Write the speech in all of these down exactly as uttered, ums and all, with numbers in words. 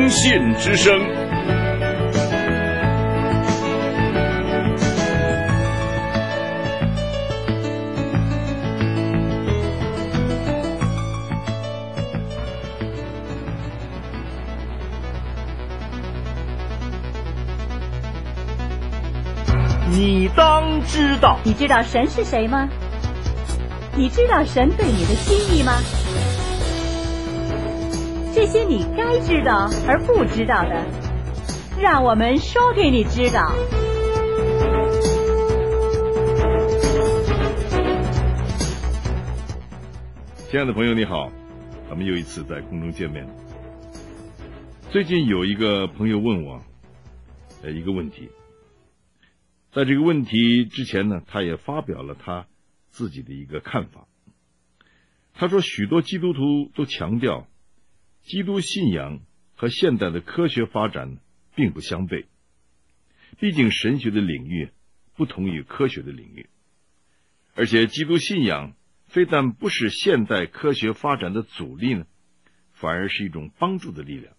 听信之声。你当知道。 你知道神是谁吗？你知道神对你的心意吗？这些你该知道而不知道的，让我们说给你知道。 亲爱的朋友你好，咱们又一次在空中见面。最近有一个朋友问我呃一个问题，在这个问题之前呢，他也发表了他自己的一个看法。他说，许多基督徒都强调基督信仰和现代的科学发展并不相悖，毕竟神学的领域不同于科学的领域，而且基督信仰非但不是现代科学发展的阻力呢，反而是一种帮助的力量，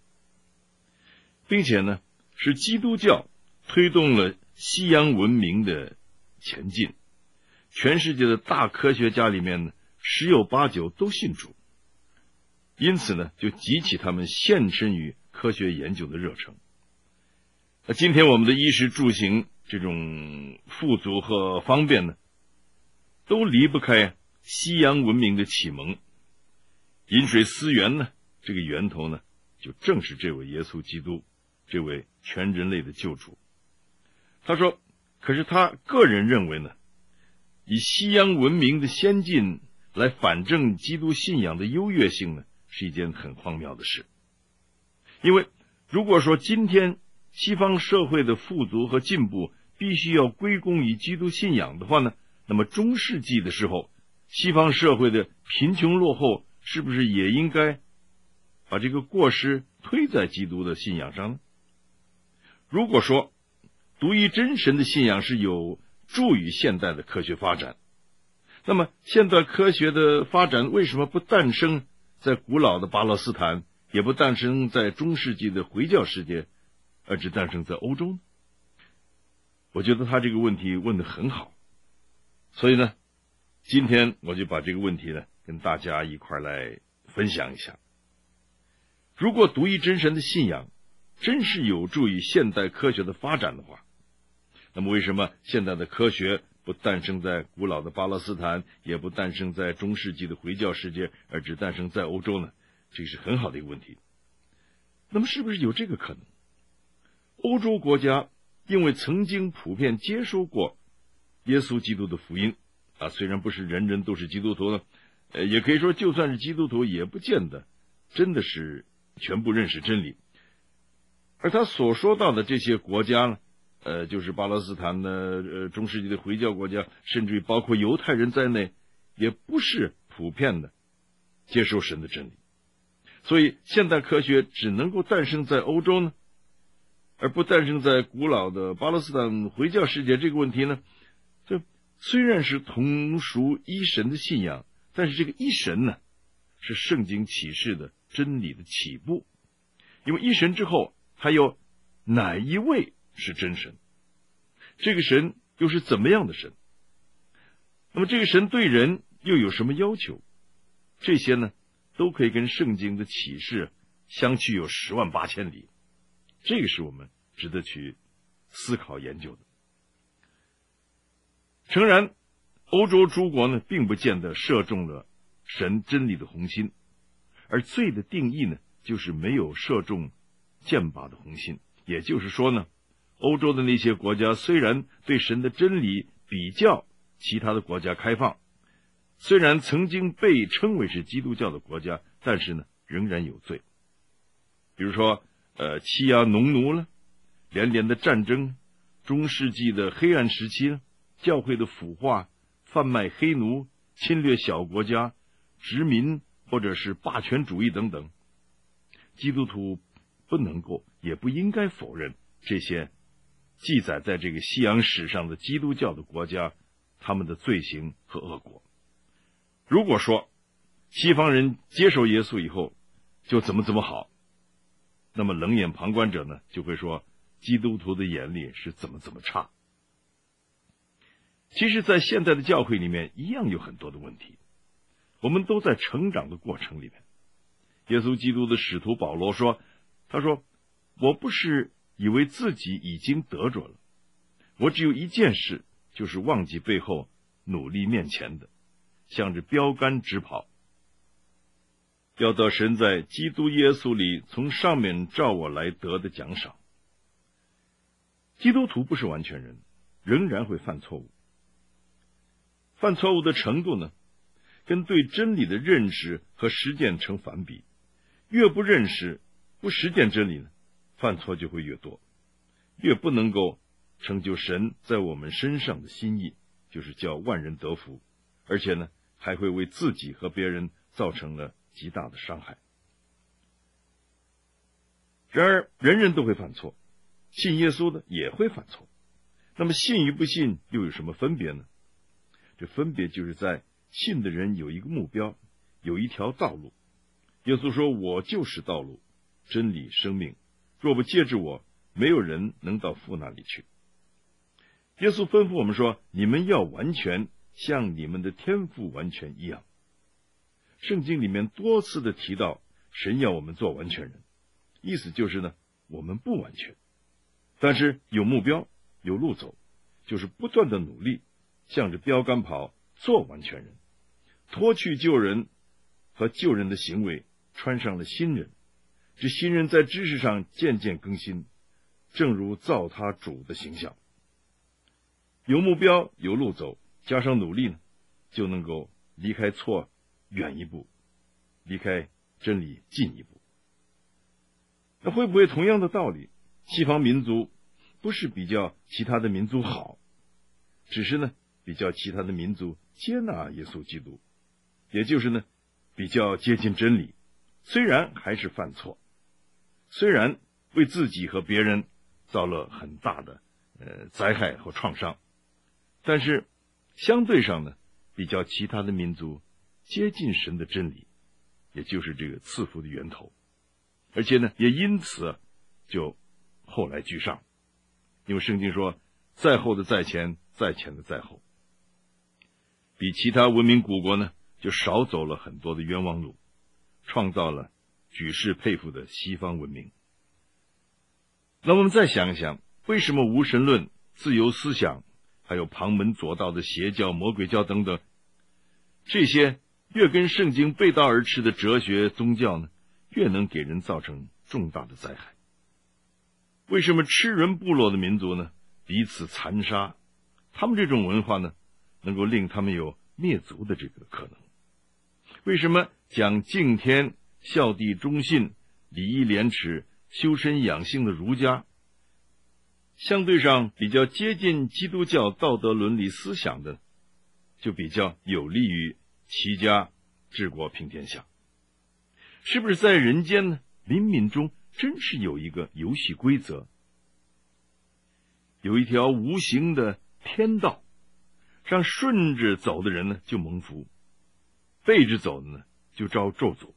并且呢，是基督教推动了西洋文明的前进。全世界的大科学家里面呢，十有八九都信主，因此呢，就激起他们献身于科学研究的热忱。那今天我们的衣食住行这种富足和方便呢，都离不开西洋文明的启蒙。饮水思源呢，这个源头呢，就正是这位耶稣基督，这位全人类的救主。他说，可是他个人认为呢，以西洋文明的先进来反证基督信仰的优越性呢，是一件很荒谬的事。因为如果说今天西方社会的富足和进步必须要归功于基督信仰的话呢，那么中世纪的时候，西方社会的贫穷落后是不是也应该把这个过失推在基督的信仰上呢？如果说独一真神的信仰是有助于现代的科学发展，那么现代科学的发展为什么不诞生在古老的巴勒斯坦，也不诞生在中世纪的回教世界，而只诞生在欧洲呢？我觉得他这个问题问得很好，所以呢，今天我就把这个问题呢跟大家一块来分享一下。如果独一真神的信仰真是有助于现代科学的发展的话，那么为什么现代的科学不诞生在古老的巴勒斯坦，也不诞生在中世纪的回教世界，而只诞生在欧洲呢？这是很好的一个问题。那么是不是有这个可能？欧洲国家因为曾经普遍接收过耶稣基督的福音啊，虽然不是人人都是基督徒呢，呃，也可以说就算是基督徒也不见得真的是全部认识真理。而他所说到的这些国家呢，呃，就是巴勒斯坦的呃中世纪的回教国家，甚至于包括犹太人在内，也不是普遍的接受神的真理。所以现代科学只能够诞生在欧洲呢，而不诞生在古老的巴勒斯坦回教世界，这个问题呢，这虽然是同属一神的信仰，但是这个一神呢，是圣经启示的真理的起步。因为一神之后还有哪一位是真神？这个神又是怎么样的神？那么这个神对人又有什么要求？这些呢，都可以跟圣经的启示相去有十万八千里。这个是我们值得去思考研究的。诚然，欧洲诸国呢，并不见得射中了神真理的红心，而罪的定义呢，就是没有射中箭靶的红心。也就是说呢，欧洲的那些国家虽然对神的真理比较其他的国家开放，虽然曾经被称为是基督教的国家，但是呢，仍然有罪。比如说呃，欺压农奴了，连连的战争，中世纪的黑暗时期，教会的腐化，贩卖黑奴，侵略小国家，殖民或者是霸权主义等等。基督徒不能够也不应该否认这些记载在这个西洋史上的基督教的国家他们的罪行和恶果。如果说西方人接受耶稣以后就怎么怎么好， 那么冷眼旁观者呢，就会说基督徒的眼力是怎么怎么差。其实在现在的教会里面一样有很多的问题，我们都在成长的过程里面。耶稣基督的使徒保罗说，他说，我不是以为自己已经得着了，我只有一件事，就是忘记背后，努力面前的，向着标杆直跑，要得神在基督耶稣里从上面照我来得的奖赏。基督徒不是完全人，仍然会犯错误。犯错误的程度呢，跟对真理的认识和实践成反比。越不认识、不实践真理呢，犯错就会越多，越不能够成就神在我们身上的心意，就是叫万人得福，而且呢，还会为自己和别人造成了极大的伤害。然而，人人都会犯错，信耶稣的也会犯错。那么，信与不信又有什么分别呢？这分别就是在信的人有一个目标，有一条道路。耶稣说，我就是道路、真理、生命，若不借着我，没有人能到父那里去。耶稣吩咐我们说，你们要完全，像你们的天父完全一样。圣经里面多次的提到，神要我们做完全人，意思就是呢，我们不完全，但是有目标，有路走，就是不断的努力，向着标杆跑，做完全人，脱去旧人和旧人的行为，穿上了新人。这新人在知识上渐渐更新，正如造他主的形象。有目标，有路走，加上努力呢，就能够离开错远一步，离开真理近一步。那会不会同样的道理，西方民族不是比较其他的民族好，只是呢比较其他的民族接纳耶稣基督，也就是呢比较接近真理，虽然还是犯错，虽然为自己和别人造了很大的呃灾害和创伤，但是相对上呢比较其他的民族接近神的真理，也就是这个赐福的源头，而且呢也因此就后来居上。因为圣经说，在后的在前，在前的在后，比其他文明古国呢就少走了很多的冤枉路，创造了举世佩服的西方文明。那我们再想一想，为什么无神论、自由思想还有旁门左道的邪教、魔鬼教等等，这些越跟圣经背道而驰的哲学宗教呢，越能给人造成重大的灾害？为什么吃人部落的民族呢彼此残杀？他们这种文化呢，能够令他们有灭族的这个可能？为什么讲敬天、孝弟忠信、礼义廉耻、修身养性的儒家，相对上比较接近基督教道德伦理思想的，就比较有利于齐家治国平天下？是不是在人间呢灵敏中真是有一个游戏规则，有一条无形的天道，让顺着走的人呢就蒙福，背着走的呢就遭咒诅？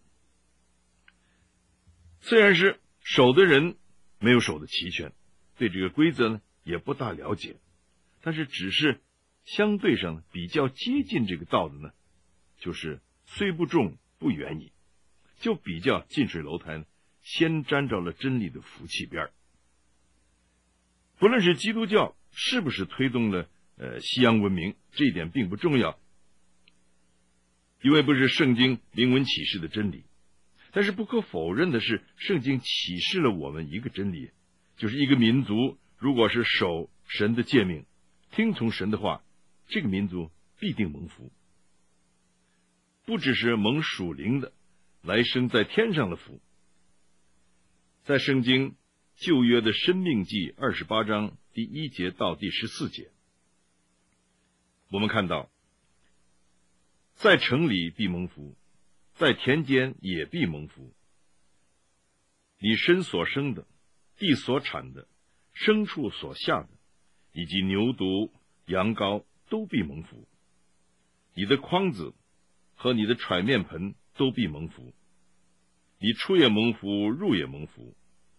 虽然是守的人没有守的齐全，对这个规则呢也不大了解，但是只是相对上比较接近这个道的呢，就是虽不中不远矣，就比较近水楼台呢先沾着了真理的福气边儿。不论是基督教是不是推动了呃西洋文明，这一点并不重要，因为不是圣经明文启示的真理。但是不可否认的是，圣经启示了我们一个真理，就是一个民族如果是守神的诫命，听从神的话，这个民族必定蒙福，不只是蒙属灵的来生在天上的福。在圣经旧约的申命记二十八章第一节到第十四节，我们看到，在城里必蒙福，在田间也必蒙福。你身所生的，地所产的，牲畜所下的，以及牛犊、羊羔都必蒙福。你的筐子和你的揣面盆都必蒙福。你出也蒙福，入也蒙福。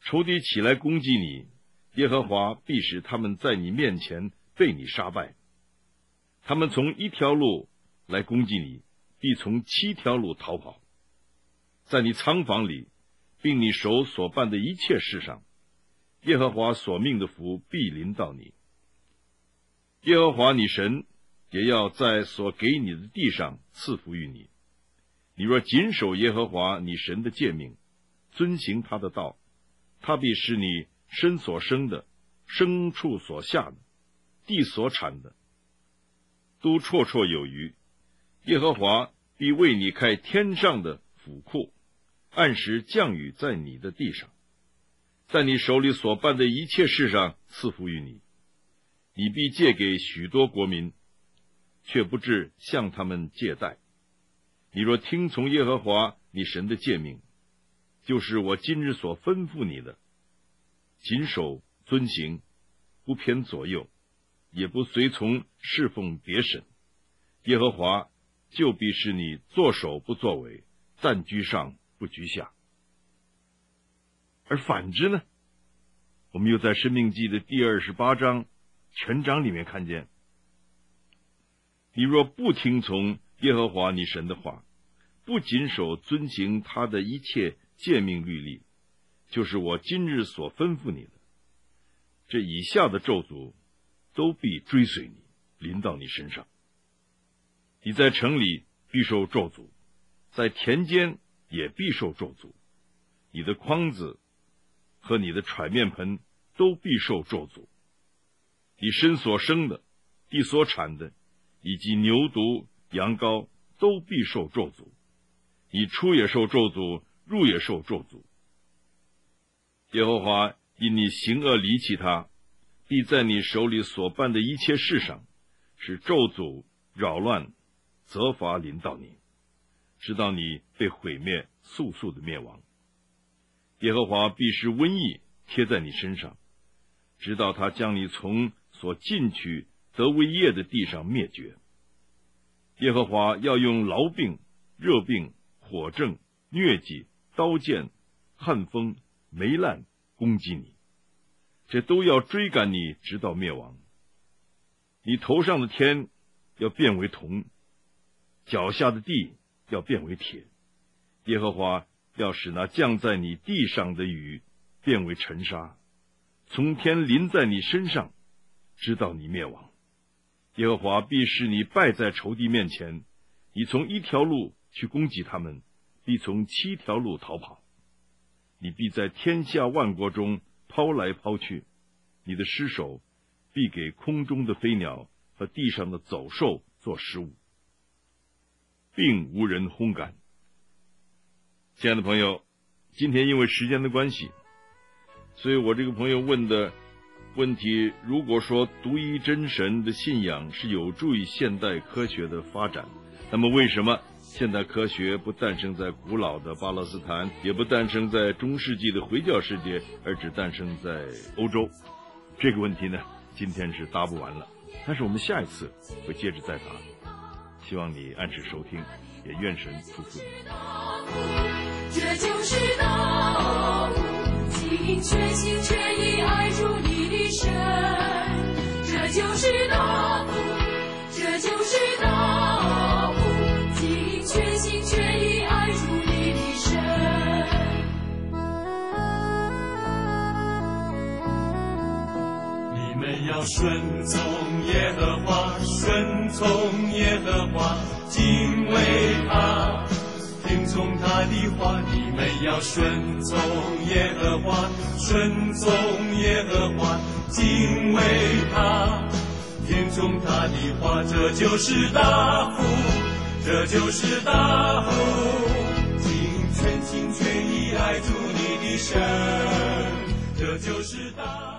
仇敌起来攻击你，耶和华必使他们在你面前被你杀败。他们从一条路来攻击你，必从七条路逃跑。在你仓房里，并你手所办的一切事上，耶和华所命的福必临到你。耶和华你神也要在所给你的地上赐福于你。你若谨守耶和华你神的诫命，遵行他的道，他必使你身所生的、牲畜所下的、地所产的，都绰绰有余。耶和华必为你开天上的府库，按时降雨在你的地上，在你手里所办的一切事上赐福于你。你必借给许多国民，却不至向他们借贷。你若听从耶和华你神的诫命，就是我今日所吩咐你的，谨守遵行，不偏左右，也不随从侍奉别神，耶和华就必使你作首不作尾，暂居上不居下。而反之呢，我们又在申命记的第二十八章全章里面看见，你若不听从耶和华你神的话，不谨守遵行他的一切诫命律例，就是我今日所吩咐你的，这以下的咒诅都必追随你，临到你身上。你在城里必受咒诅，在田间也必受咒诅。你的筐子和你的揣面盆都必受咒诅。你身所生的、地所产的，以及牛犊、羊羔，都必受咒诅。你出也受咒诅，入也受咒诅。耶和华因你行恶离弃他，必在你手里所办的一切事上，使咒诅、扰乱、责罚临到你，直到你被毁灭，速速的灭亡。耶和华必使瘟疫贴在你身上，直到他将你从所进去得为业的地上灭绝。耶和华要用痨病、热病、火症、疟疾、刀剑、旱风、霉烂攻击你，这都要追赶你，直到灭亡。你头上的天要变为铜，脚下的地要变为铁。耶和华要使那降在你地上的雨变为尘沙，从天临在你身上，直到你灭亡。耶和华必使你败在仇敌面前，你从一条路去攻击他们，必从七条路逃跑。你必在天下万国中抛来抛去，你的尸首必给空中的飞鸟和地上的走兽做食物，并无人烘干。亲爱的朋友，今天因为时间的关系，所以我这个朋友问的问题，如果说独一真神的信仰是有助于现代科学的发展，那么为什么现代科学不诞生在古老的巴勒斯坦，也不诞生在中世纪的回教世界，而只诞生在欧洲？这个问题呢，今天是答不完了，但是我们下一次会接着再答。希望你按时收听，也愿神祝福你。 这就是道路，尽全心全意爱主你的神。这就是道路，这就是道路，尽全心全意爱主你的神。 你们要顺从耶和华，顺从耶和华，敬畏他，听从他的话。你们要顺从耶和华，顺从耶和华，敬畏他，听从他的话。这就是大福，这就是大福，尽全心全意爱主你的神，这就是大福。